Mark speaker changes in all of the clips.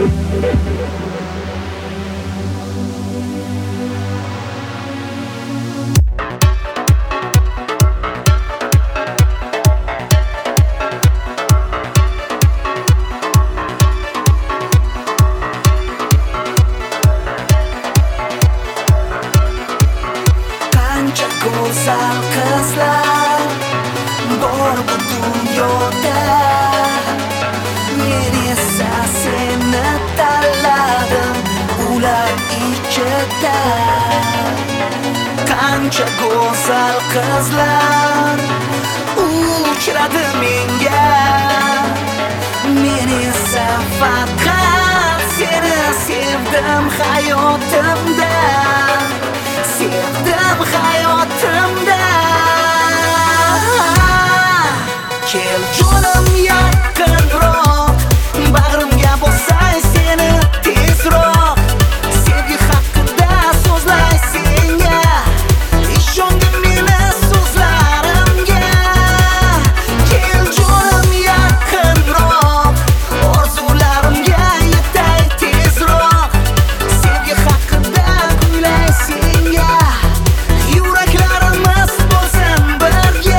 Speaker 1: Go'zal qizlar bor bu dunyoda, men esa seni tanladim ular ichida. Qancha go'zal qizlar uchradi menga, men esa faqat seni sevdim hayotimda, sevdim hayotimda. Kel jonim yaqinroq, bag'rimga bosay seni tezroq, sevgi haqida so'zlay senga, ishongin meni so'zlarimga. Kel jonim yaqinroq, orzularimga yetay tezroq, sevgi haqida kuylay senga, yuraklarimiz bo'lsin birga.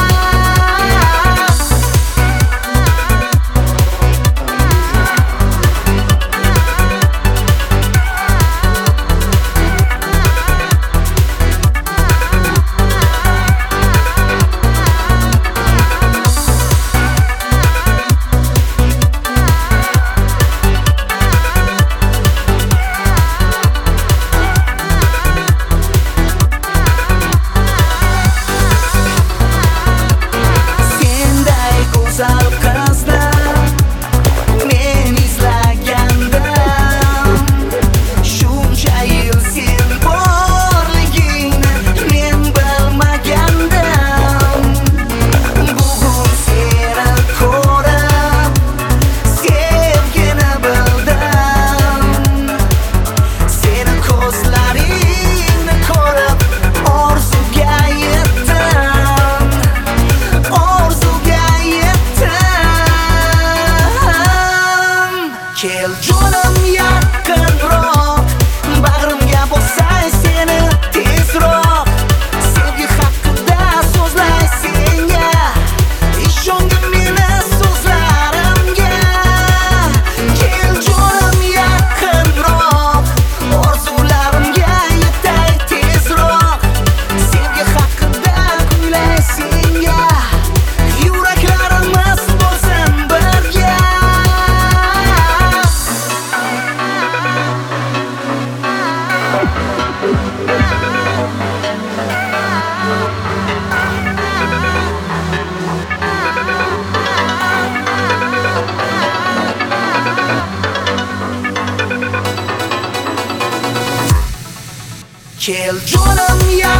Speaker 1: Kel jonim yaqinroq, bag'rimga bosay seni tezroq, sevgi haqida so'zlay senga, ishongin meni so'zlarimga. Kel jonim yaqinroq, orzularimga yetay tezroq, sevgi haqida kuylay senga, yuraklarimiz bo'lsin birga. Kel jonim